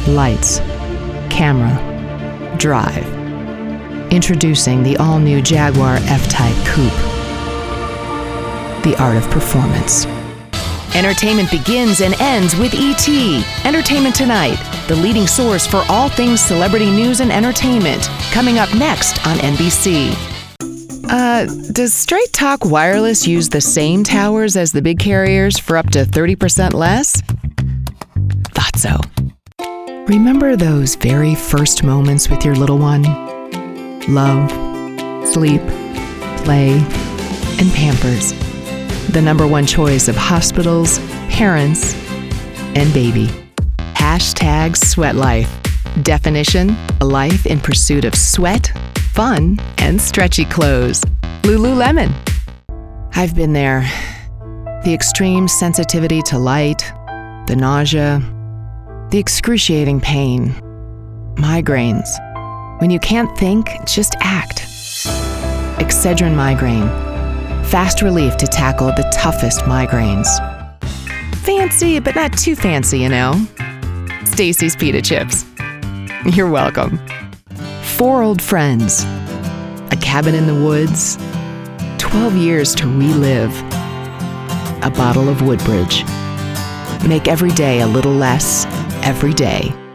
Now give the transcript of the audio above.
Lights, camera, drive. Introducing the all-new Jaguar F-Type Coupe. The art of performance. Entertainment begins and ends with E.T. Entertainment Tonight, the leading source for all things celebrity news and entertainment. Coming up next on NBC. Does Straight Talk Wireless use the same towers as the big carriers for up to 30% less? Thought so. Remember those very first moments with your little one? Love, sleep, play, and Pampers. The #1 choice of hospitals, parents, and baby. Hashtag Sweat Life. Definition: a life in pursuit of sweat, fun, and stretchy clothes. Lululemon. I've been there. The extreme sensitivity to light, the nausea, the excruciating pain, migraines. When you can't think, just act. Excedrin Migraine. Fast relief to tackle the toughest migraines. Fancy, but not too fancy, you know. Stacy's Pita Chips. You're welcome. 4 Old Friends. A Cabin in the Woods. 12 years to relive. A bottle of Woodbridge. Make every day a little less, every day.